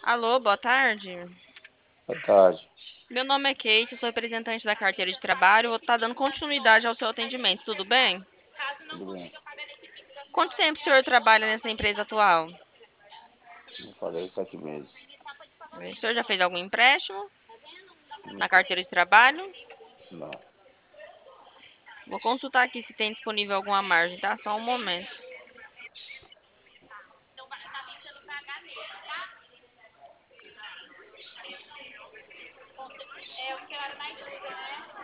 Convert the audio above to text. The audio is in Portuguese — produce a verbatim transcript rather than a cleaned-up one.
Alô, boa tarde. Boa tarde, Meu nome é Kate, sou representante da carteira de trabalho. Vou estar dando continuidade ao seu atendimento, tudo bem? tudo bem? Quanto tempo o senhor trabalha nessa empresa atual? Como eu falei, sete meses. O senhor já fez algum empréstimo na Nunca, carteira de trabalho? não. Vou consultar aqui se tem disponível alguma margem, tá? Só um momento.